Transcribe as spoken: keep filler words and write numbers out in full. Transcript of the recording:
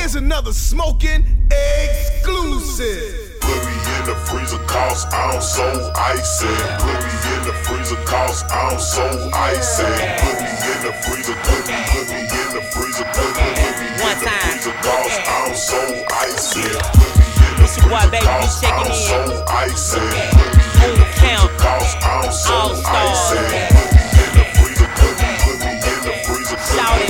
Here's another smoking exclusive. Put me in the freezer, cause I'm so icy. Put me in the freezer, cause I'm so icy. Put me in the freezer, put me, put me in the freezer, put me, put me in the freezer, cause I'm so icy. Put me in the freezer, cause I'm so icy. Put me in the freezer, cause I'm so icy. Put me in the freezer, put me, put me in the freezer, put me.